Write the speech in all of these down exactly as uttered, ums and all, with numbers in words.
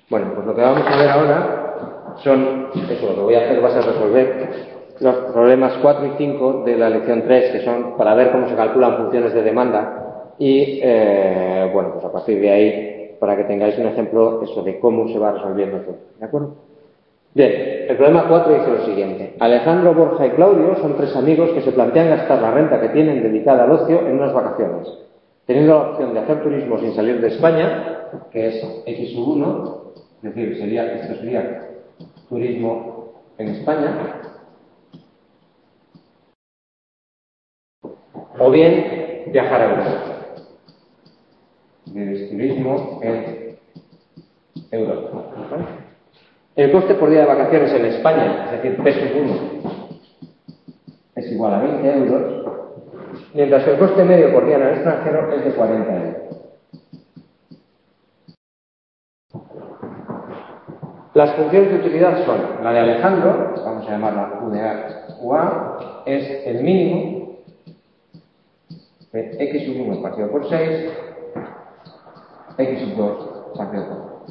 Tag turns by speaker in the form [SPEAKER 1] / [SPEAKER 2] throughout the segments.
[SPEAKER 1] Bueno, pues lo que vamos a ver ahora son, eso, lo que voy a hacer va a ser resolver los problemas cuatro y cinco de la lección tres, que son para ver cómo se calculan funciones de demanda y, eh, bueno, pues a partir de ahí, para que tengáis un ejemplo, eso de cómo se va resolviendo todo, ¿de acuerdo? Bien, el problema cuatro dice lo siguiente. Alejandro, Borja y Claudio son tres amigos que se plantean gastar la renta que tienen dedicada al ocio en unas vacaciones. Teniendo la opción de hacer turismo sin salir de España, que es equis uno, es decir, sería, esto sería turismo en España, o bien viajar a Europa. Es decir, turismo en Europa. ¿Vale? El coste por día de vacaciones en España, es decir, P sub uno, es igual a veinte euros, mientras que el coste medio por día en el extranjero es de cuarenta euros. Las funciones de utilidad son la de Alejandro, vamos a llamarla U de A u A, es el mínimo de equis sub uno partido por seis, equis sub dos partido por dos.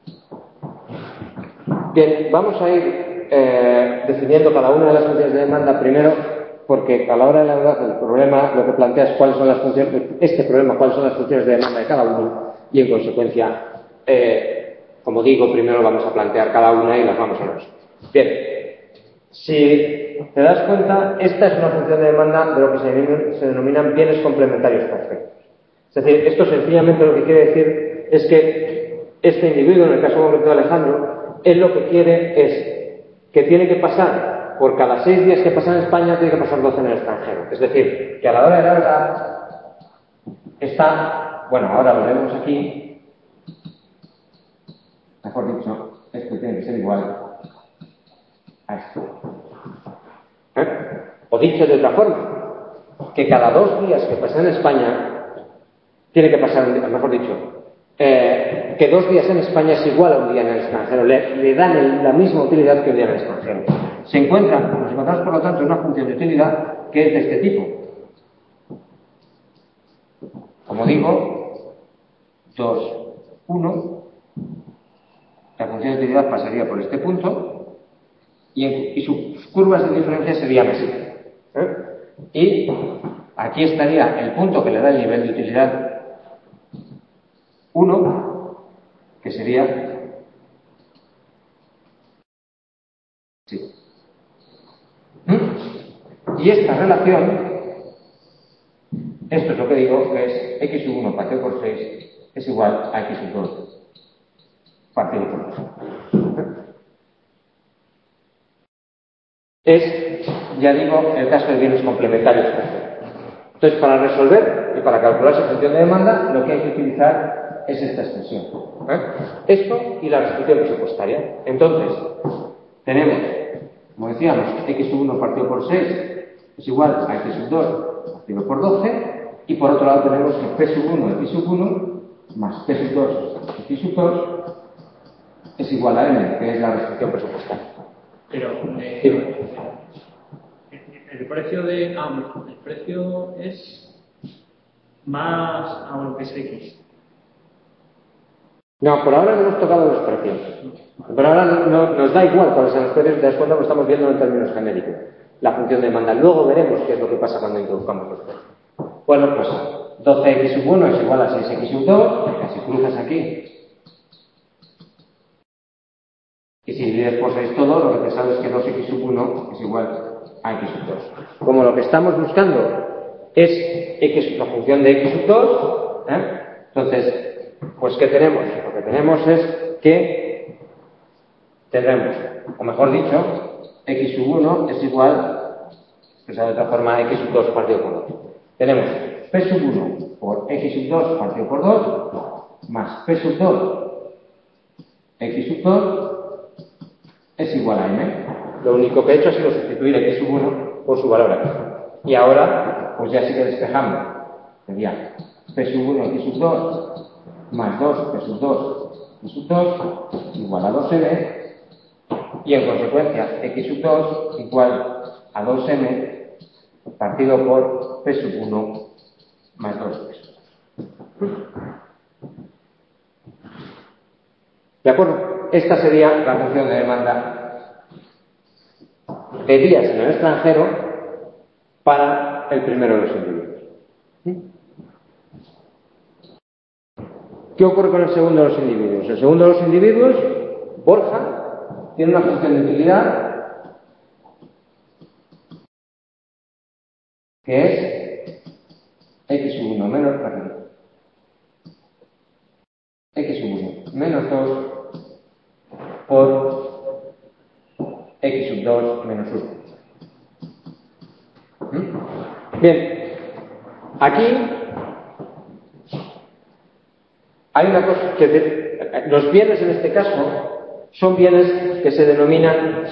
[SPEAKER 1] Bien, vamos a ir eh, definiendo cada una de las funciones de demanda primero, porque a la hora de la verdad el problema lo que plantea es cuáles son las funciones, este problema, cuáles son las funciones de demanda de cada uno, y en consecuencia, eh, como digo, primero vamos a plantear cada una y las vamos a ver. Bien, si te das cuenta, esta es una función de demanda de lo que se denominan, se denominan bienes complementarios perfectos. Es decir, esto sencillamente lo que quiere decir es que este individuo, en el caso concreto de Alejandro, él lo que quiere es que tiene que pasar, por cada seis días que pasa en España, tiene que pasar doce en el extranjero. Es decir, que a la hora de la verdad está, bueno, ahora lo vemos aquí, mejor dicho, esto tiene que ser igual a esto. ¿Eh? O dicho de otra forma, que cada dos días que pasa en España, tiene que pasar, mejor dicho, Eh, que dos días en España es igual a un día en el extranjero, le, le dan el, la misma utilidad que un día en el extranjero. Se encuentran, nos encontramos por lo tanto en una función de utilidad que es de este tipo. Como digo, dos, uno, la función de utilidad pasaría por este punto y, en, y sus curvas de diferencia serían así. ¿Eh? Y aquí estaría el punto que le da el nivel de utilidad uno, que sería sí. Y esta relación, esto es lo que digo, que es equis sub uno partido por seis es igual a equis sub dos partido por dos. Es, ya digo, el caso de bienes complementarios perfectos. Entonces, para resolver y para calcular esa función de demanda, lo que hay que utilizar es esta expresión. ¿Eh? Esto y la restricción presupuestaria. Entonces, tenemos, como decíamos, equis sub uno partido por seis es igual a equis sub dos partido por doce, y por otro lado tenemos que P sub uno, equis sub uno, más P sub dos, equis sub dos, es igual a N, que es la restricción presupuestaria.
[SPEAKER 2] Pero eh, el precio de ah, el precio es más a lo que es X.
[SPEAKER 1] No, por ahora no hemos tocado los precios. Pero ahora no, no, nos da igual cuáles son los precios, te das cuenta que estamos viendo en términos genéricos la función de demanda. Luego veremos qué es lo que pasa cuando introduzcamos los precios. Bueno, pues doce equis sub uno es igual a seis equis sub dos, si cruzas aquí y si divides por seis todo, lo que te sabes es que dos equis sub uno es igual a equis sub dos. Como lo que estamos buscando es x, la función de equis sub dos, ¿eh? Entonces, pues ¿qué tenemos? Lo que tenemos es que tendremos, o mejor dicho, equis sub uno es igual, expresado de otra forma, equis sub dos partido por dos. Tenemos P sub uno por equis sub dos partido por dos, más P sub dos, equis sub dos, es igual a M. Lo único que he hecho ha sido sustituir equis sub uno por su valor aquí. Y ahora, pues ya sigue despejando. Sería P sub uno, equis sub dos, más dos, P sub dos, equis sub dos, igual a dos M. Y en consecuencia, equis sub dos igual a dos M partido por P sub uno más dos P sub dos. ¿De acuerdo? esta sería la función de demanda de días en el extranjero para el primero de los individuos. ¿Qué ocurre con el segundo de los individuos? El segundo de los individuos, Borja, tiene una función de utilidad que es x sub uno menos, perdón, x sub uno menos dos por x sub dos menos uno. ¿Mm? Bien, aquí hay una cosa que de, los bienes en este caso son bienes que se denominan,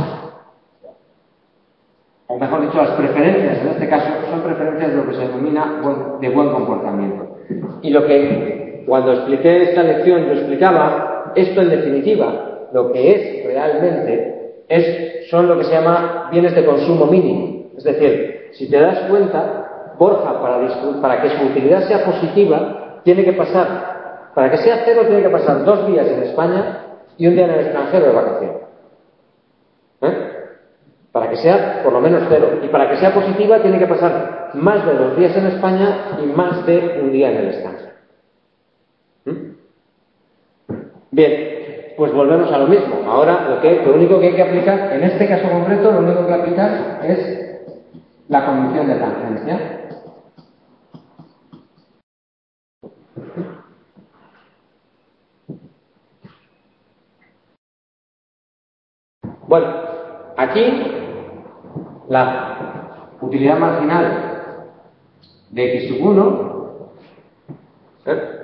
[SPEAKER 1] o mejor dicho, las preferencias en este caso son preferencias de lo que se denomina buen, de buen comportamiento. Y lo que cuando expliqué esta lección yo explicaba, esto en definitiva lo que es realmente es, son lo que se llama bienes de consumo mínimo. Es decir, si te das cuenta, Borja para, para que su utilidad sea positiva tiene que pasar, para que sea cero tiene que pasar dos días en España y un día en el extranjero de vacaciones. ¿Eh? Para que sea por lo menos cero. Y para que sea positiva tiene que pasar más de dos días en España y más de un día en el extranjero. ¿Mm? Bien, pues volvemos a lo mismo. Ahora lo, que, lo único que hay que aplicar, en este caso concreto, lo único que hay que aplicar es la condición de tangencia. Bueno, aquí la utilidad marginal de x sub uno, ¿eh?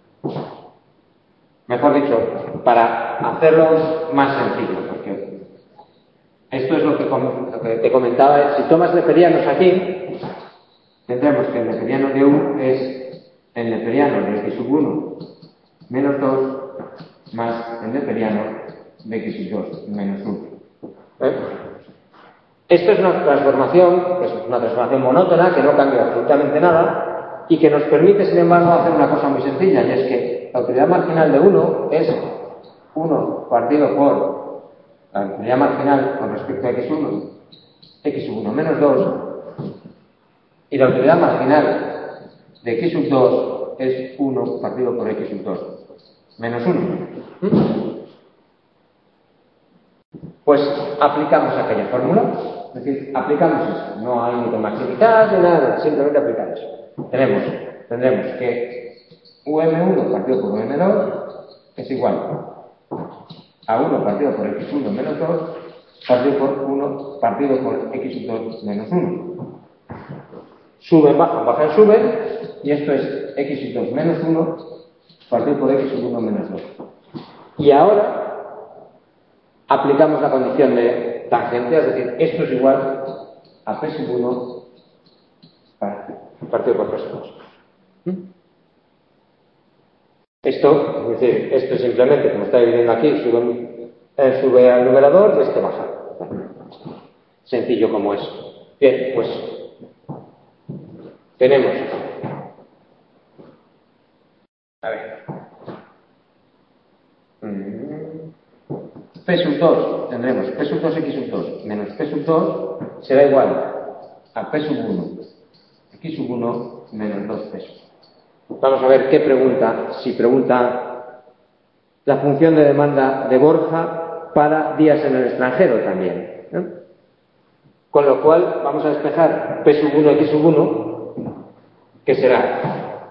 [SPEAKER 1] mejor dicho, para hacerlo más sencillo, porque esto es lo que, lo que te comentaba. Si tomas neperianos aquí, tendremos que el neperiano de U es el neperiano de x sub uno menos dos más el neperiano de x sub dos menos uno. ¿Eh? Esto es una transformación, es una transformación monótona que no cambia absolutamente nada y que nos permite, sin embargo, hacer una cosa muy sencilla, y es que la utilidad marginal de uno es uno partido por la utilidad marginal con respecto a x uno, x sub uno menos dos, y la utilidad marginal de x sub dos es uno partido por x sub dos menos uno. Pues aplicamos aquella fórmula, es decir, aplicamos eso. No hay ni compatibilidad ni nada, simplemente aplicar eso. Tenemos, tendremos que U M uno partido por U M dos es igual a uno partido por x uno menos dos partido por uno partido por x dos menos uno. Suben, bajan, bajan, suben, y esto es x dos menos uno partido por x uno menos dos. Y ahora aplicamos la condición de tangencia, es decir, esto es igual a P sub uno partido por P sub dos. Esto, es decir, esto simplemente, como estáis viendo aquí, sube, eh, sube al numerador y este baja. Sencillo como es. Bien, pues tenemos, a ver, P sub dos, tendremos P sub dos x sub dos menos P sub dos será igual a P sub uno x sub uno menos dos P sub uno. Vamos a ver qué pregunta, si pregunta la función de demanda de Borja para días en el extranjero también, ¿no? Con lo cual vamos a despejar P sub uno x sub uno, que será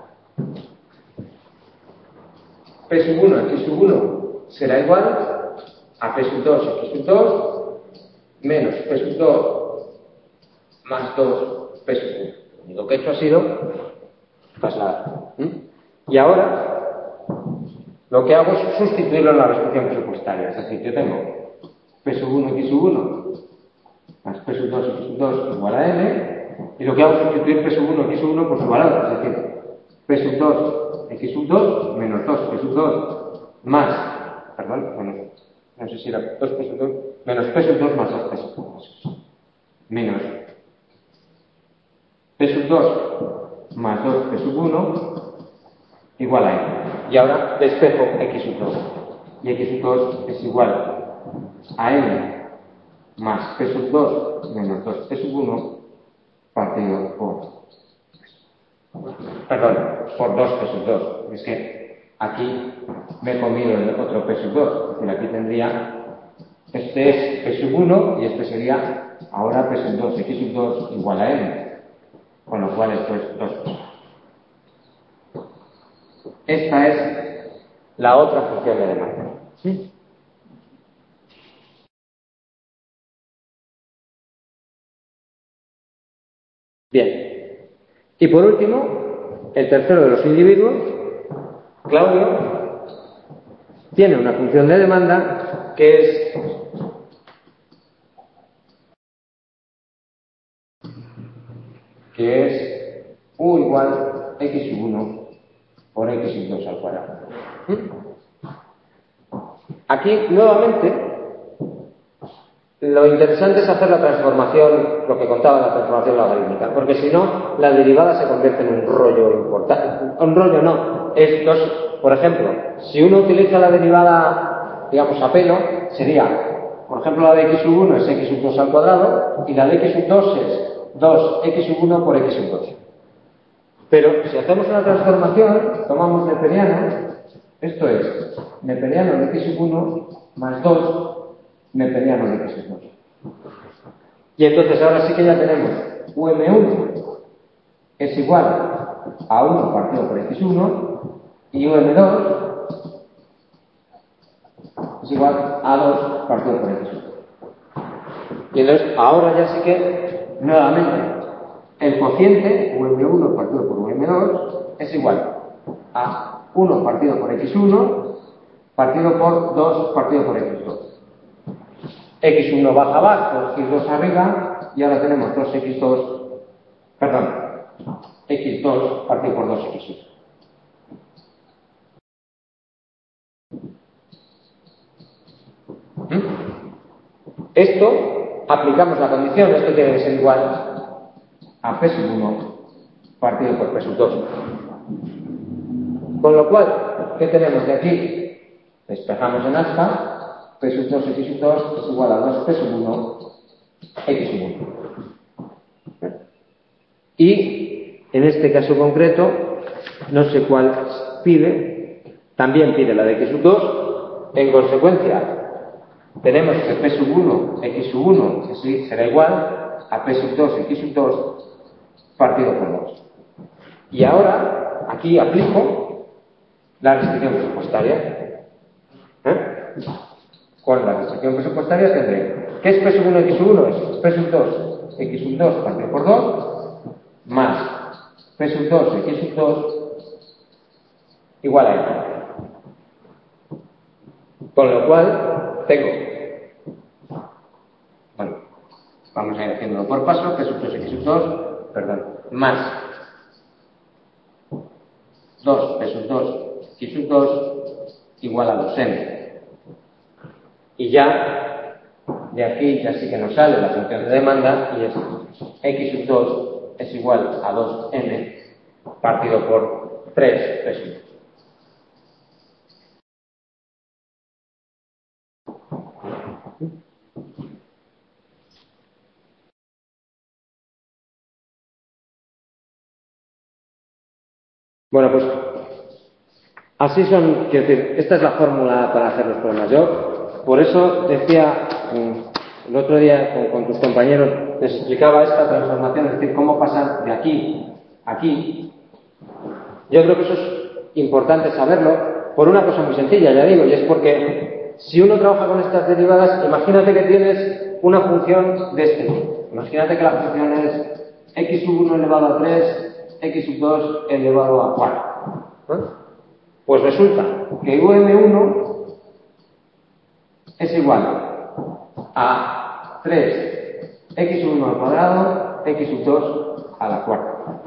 [SPEAKER 1] P sub uno x sub uno será igual a P sub dos x sub dos menos P sub dos más dos P sub uno. Lo único que he hecho ha sido trasladar. ¿Mm? Y ahora lo que hago es sustituirlo en la restricción presupuestaria. Es decir, yo tengo P sub uno x sub uno más P sub dos x sub dos igual a N, y lo que hago es sustituir P sub uno x sub uno por su valor. Es decir, P sub dos x sub dos menos dos P sub dos más, perdón, bueno, no sé si era dos P sub dos, menos P sub dos más dos P sub dos, menos P sub dos más dos P sub uno igual a N. Y ahora despejo x sub dos. y x sub dos es igual a n más p sub dos menos dos p sub uno partido por, perdón, por dos p sub dos. Es que aquí me he comido el otro p sub dos, es decir, aquí tendría, este es p sub uno y este sería ahora p sub dos, x sub dos igual a n, con lo cual esto es dos. Esta es la otra función de demanda. ¿Sí? Bien. Y por último, el tercero de los individuos, Claudio, tiene una función de demanda que es que es u igual x sub uno por x sub dos al cuadrado. Aquí, nuevamente, lo interesante es hacer la transformación, lo que contaba la transformación logarítmica, porque si no, la derivada se convierte en un rollo importante. Un rollo no, es dos, por ejemplo, si uno utiliza la derivada, digamos, a pelo, sería, por ejemplo, la de x sub uno es x sub dos al cuadrado, y la de x sub dos es dos x sub uno por x sub dos. Pero si hacemos una transformación, tomamos neperiano, esto es neperiano de x sub uno más dos neperiano de x sub dos. Y entonces ahora sí que ya tenemos u eme uno es igual a uno partido por x uno y u eme dos es igual a dos partido por x uno. Y entonces ahora ya sí que nuevamente el cociente u eme uno partido por u eme dos es igual a uno partido por x uno partido por dos partido por x dos. x uno baja abajo, x dos arriba, y ahora tenemos dos x dos, perdón, x dos partido por dos x uno. ¿Mm? Esto, aplicamos la condición, esto tiene que ser igual a p sub uno partido por p sub dos. Con lo cual, ¿qué tenemos de aquí? Despejamos en alfa. P sub dos x sub dos es igual a dos p sub uno x sub uno. Y en este caso concreto, no sé cuál pide, también pide la de x sub dos. En consecuencia, tenemos que p sub uno x sub uno que será igual a p sub dos x sub dos partido por dos. Y ahora, aquí aplico la restricción presupuestaria. ¿Eh? Con la restricción presupuestaria tendré, ¿qué es p sub uno x sub uno? Es p sub dos x sub dos partido por dos más p sub dos x sub dos igual a n. Con lo cual tengo, bueno, vamos a ir haciéndolo por paso, p sub dos x sub dos, perdón, más dos p sub dos x sub dos igual a dos n. Y ya, de aquí ya sí que nos sale la función de demanda y es x sub dos es igual a dos n partido por tres p sub dos. Bueno, pues así son, quiero decir, esta es la fórmula para hacer los problemas. Yo, por eso decía, el otro día con, con tus compañeros, les explicaba esta transformación, es decir, cómo pasar de aquí a aquí. Yo creo que eso es importante saberlo por una cosa muy sencilla, ya digo, y es porque si uno trabaja con estas derivadas, imagínate que tienes una función de este tipo. Imagínate que la función es x sub uno elevado a tres, x sub dos elevado a cuatro. ¿Eh? Pues resulta que u eme uno es igual a tres x sub uno al cuadrado, x sub dos a la cuarta.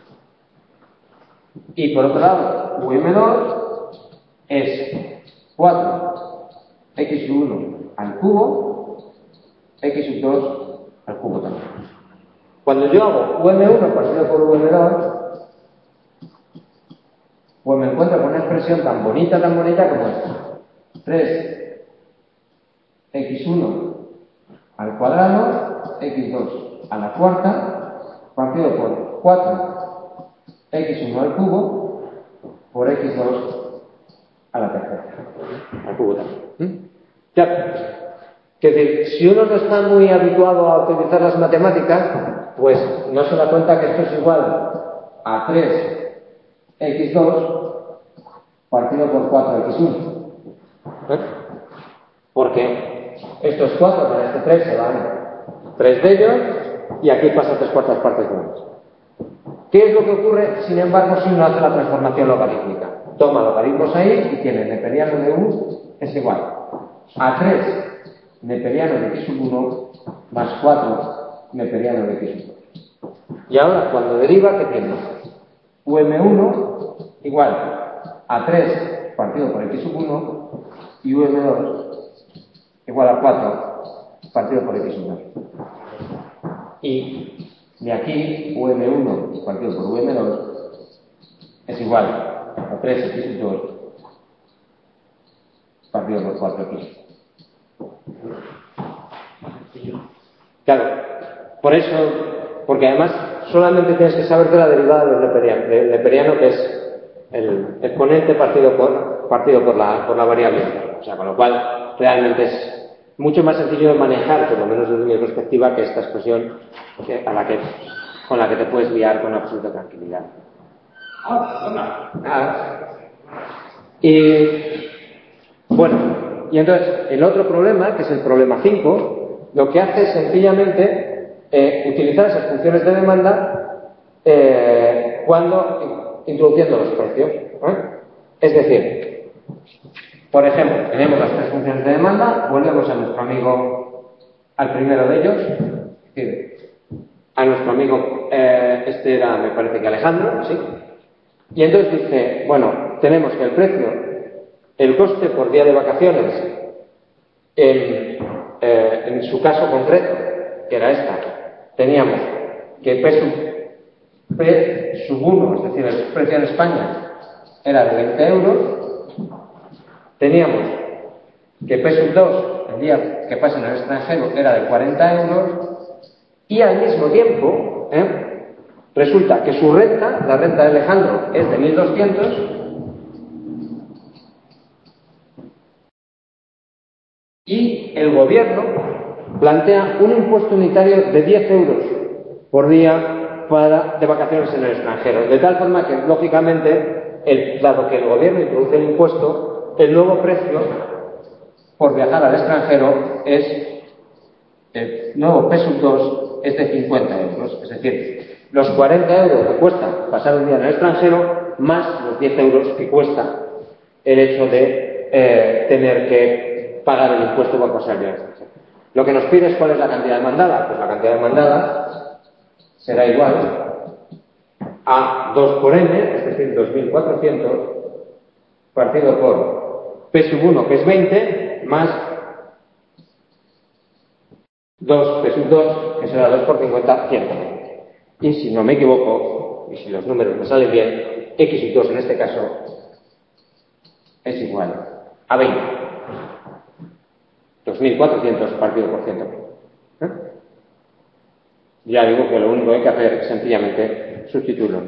[SPEAKER 1] Y por otro lado, u eme dos es cuatro x sub uno al cubo, x sub dos al cubo también. Cuando yo hago u eme uno partido por u eme dos, pues me encuentro con una expresión tan bonita, tan bonita como esta. tres equis uno al cuadrado, equis dos a la cuarta, partido por cuatro equis uno al cubo, por equis dos a la tercera. Al cubo también. ¿Mm? Ya. Es decir, si uno no está muy habituado a utilizar las matemáticas, pues no se da cuenta que esto es igual a tres equis dos partido por cuatro equis uno. ¿Eh? Porque estos cuatro con este tres se van tres de ellos y aquí pasa tres cuartas partes de uno. ¿Qué es lo que ocurre, sin embargo, si uno hace la transformación logarítmica? Toma logaritmos ahí y tiene neperiano de u es igual a tres neperiano de equis uno más cuatro neperiano de equis uno. Y ahora, cuando deriva, ¿qué tiene? U M uno igual a tres partido por equis uno y U M dos igual a cuatro partido por equis uno. Y de aquí, U M uno partido por U M dos es igual a tres equis dos partido por cuatro equis. Claro, por eso, porque además solamente tienes que saberte la derivada del neperiano, del neperiano que es el exponente partido por, partido por, la, por la variable. O sea, con lo cual realmente es mucho más sencillo de manejar, por lo menos desde mi perspectiva, que esta expresión que, a la que, con la que te puedes guiar con absoluta tranquilidad. Ah, y bueno, y entonces el otro problema, que es el problema cinco, lo que hace es sencillamente eh, utilizar esas funciones de demanda eh, cuando introduciendo los precios. ¿eh? Es decir, por ejemplo, tenemos las tres funciones de demanda, volvemos a nuestro amigo, al primero de ellos, es decir, a nuestro amigo, eh, este era, me parece que Alejandro, ¿sí? Y entonces dice, bueno, tenemos que el precio, el coste por día de vacaciones, en, eh, en su caso concreto, que era esta, teníamos que P sub, P sub uno, es decir, el precio en España, era de veinte euros, teníamos que P sub dos, el día que pasa en el extranjero, era de cuarenta euros, y al mismo tiempo, ¿eh? resulta que su renta, la renta de Alejandro, es de mil doscientos, y el gobierno plantea un impuesto unitario de diez euros por día para, de vacaciones en el extranjero. De tal forma que, lógicamente, el, dado que el gobierno introduce el impuesto, el nuevo precio por viajar al extranjero es, el nuevo P sub dos es de cincuenta euros. Es decir, los cuarenta euros que cuesta pasar un día en el extranjero, más los diez euros que cuesta el hecho de eh, tener que pagar el impuesto por pasar el día en el extranjero. Lo que nos pide es cuál es la cantidad demandada. Pues la cantidad demandada será igual a dos por n, es decir, dos mil cuatrocientos, partido por P sub uno, que es veinte, más dos P sub dos, que será dos por cincuenta, ciento veinte. Y si no me equivoco, y si los números me salen bien, X sub dos en este caso es igual a veinte. dos mil cuatrocientos partido por ciento veinte. ¿Eh? Ya digo que lo único que hay que hacer es sencillamente sustituirlo.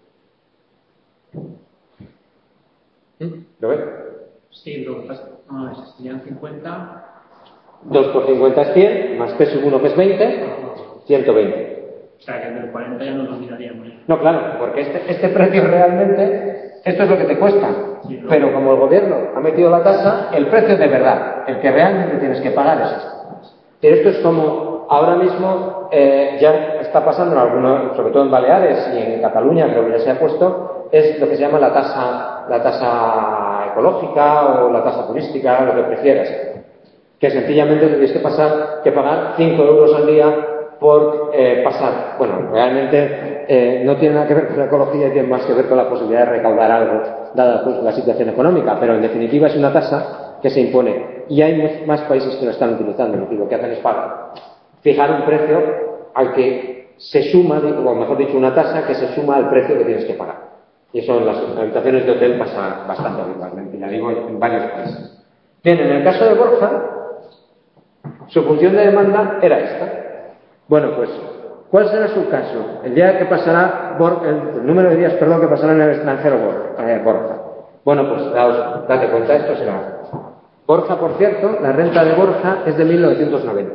[SPEAKER 1] ¿Lo ves?
[SPEAKER 2] Sí, lo que pasa no, es serían cincuenta.
[SPEAKER 1] dos por cincuenta es cien, más P sub uno que es veinte, ciento veinte.
[SPEAKER 2] O sea, que del cuarenta ya no lo miraríamos.
[SPEAKER 1] No, claro, porque este, este precio realmente, esto es lo que te cuesta. Sí, ¿no? Pero como el gobierno ha metido la tasa, el precio de verdad, el que realmente tienes que pagar es este. Pero esto es como ahora mismo eh, ya está pasando en algunos, sobre todo en Baleares y en Cataluña, creo que ya se ha puesto, es lo que se llama la tasa, la tasa ecológica o la tasa turística, lo que prefieras. Que sencillamente tienes que pasar, que pagar cinco euros al día por eh, pasar. Bueno, realmente eh, no tiene nada que ver con la ecología y tiene más que ver con la posibilidad de recaudar algo, dada pues, la situación económica, pero en definitiva es una tasa que se impone. Y hay más países que lo están utilizando, y lo que hacen es pagar, fijar un precio al que se suma, o mejor dicho, una tasa que se suma al precio que tienes que pagar. Y eso en las habitaciones de hotel pasa bastante habitualmente, ya digo, en varios países. Bien, en el caso de Borja, su función de demanda era esta. Bueno, pues, ¿cuál será su caso? El día que pasará, Bor el, el número de días, perdón, que pasará en el extranjero Bor eh, Borja. Bueno, pues, daos, date cuenta, esto será. Borja, por cierto, la renta de Borja es de mil novecientos noventa.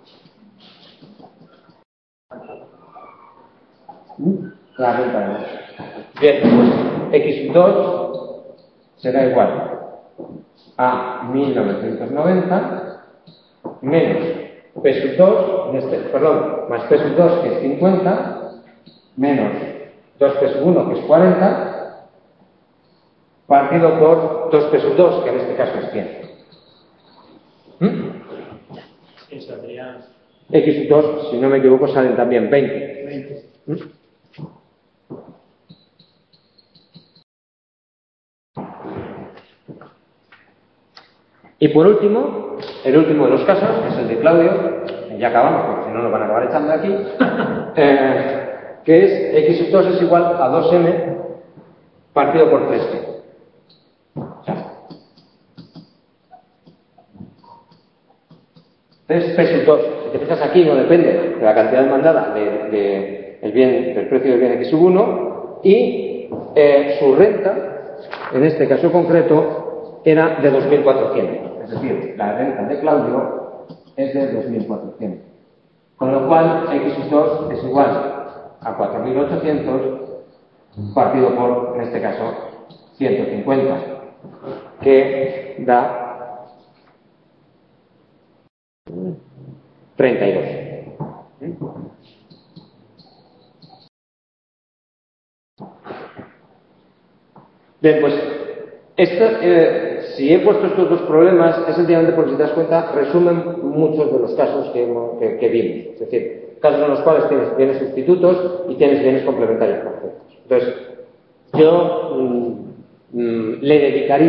[SPEAKER 1] La renta de Borja. Bien, pues, equis dos será igual a mil novecientos noventa menos P sub dos, en este, perdón, más P sub dos, que es cincuenta, menos dos P sub uno, que es cuarenta, partido por dos P sub dos, que en este caso es cien. ¿Mm?
[SPEAKER 2] Eso sería...
[SPEAKER 1] equis sub dos, si no me equivoco, salen también veinte.
[SPEAKER 2] veinte.
[SPEAKER 1] ¿Mm? Y por último, el último de los casos, que es el de Claudio, ya acabamos, porque si no nos van a acabar echando de aquí, eh, que es equis sub dos es igual a dos eme partido por tres ge. Entonces, P sub dos, si te fijas aquí, no depende de la cantidad demandada de, de el bien, del precio del bien equis sub uno, y eh, su renta, en este caso concreto, era de dos mil cuatrocientos. Es decir, la renta de Claudio es de dos mil cuatrocientos. Con lo cual, equis sub dos es igual a cuatro mil ochocientos partido por, en este caso, ciento cincuenta, que da treinta y dos. Bien, pues esto, eh, si he puesto estos dos problemas es sencillamente porque, si te das cuenta, resumen muchos de los casos que, hemos, que, que vimos. Es decir, casos en los cuales tienes bienes sustitutos y tienes bienes complementarios perfectos. Entonces, yo mmm, mmm, le dedicaría